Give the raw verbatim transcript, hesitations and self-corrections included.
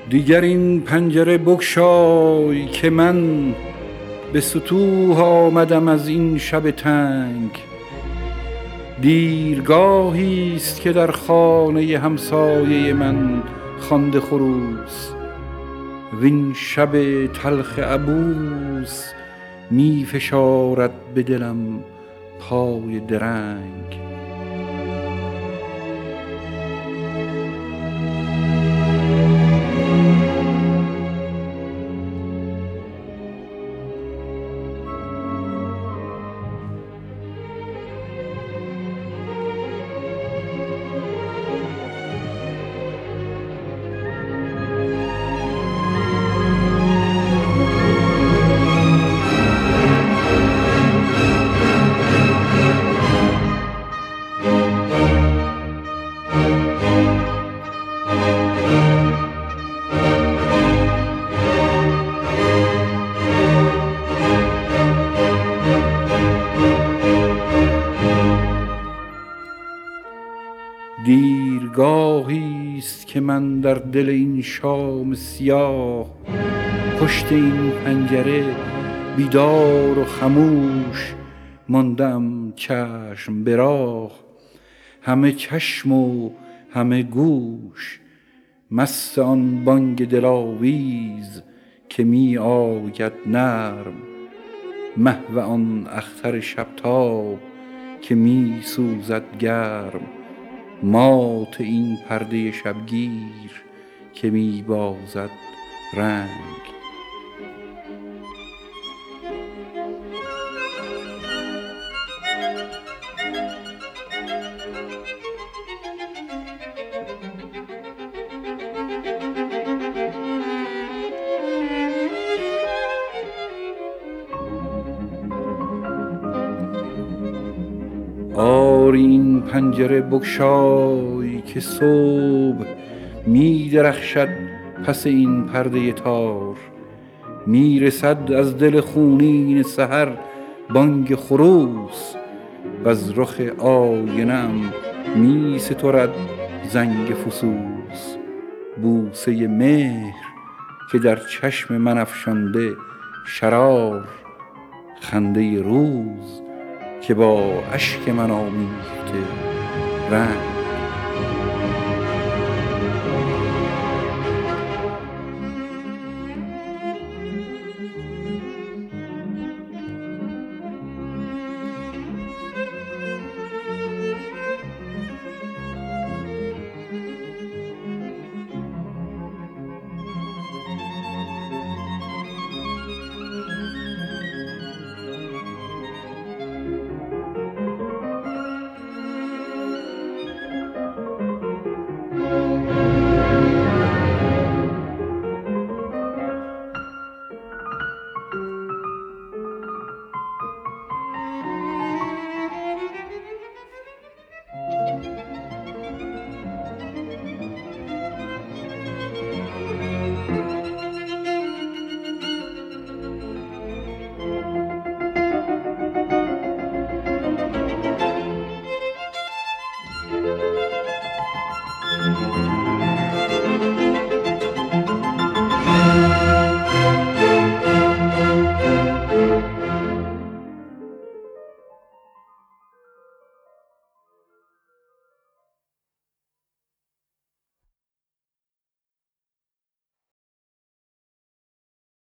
دیگر این پنجره بگشای که من به ستوه آمدم از این شب تنگ. دیرگاهی است که در خانه همسایه من خوانده خروس، وین شب تلخ عبوس می فشارد به دلم پای درنگ. دیرگاهی است که من در دل این شام سیاه، پشت این پنجره بیدار و خموش ماندم چشم به راه. همه چشم و همه گوش مست آن بانگ دلاویز که می آید نرم، محو آن اختر شبتاب که می سوزد گرم، مات این پرده شبگیر که می بازد رنگ. آری این پنجره بگشای که صبح می درخشد پس این پرده تار، می رسد از دل خونین سحر بانگ خروس، وز رخ آینه‌ام می سترد زنگ فسوس. بوسه مهر که در چشم من افشانده شرار، خنده روز که با اشک من آمیخته رنگ.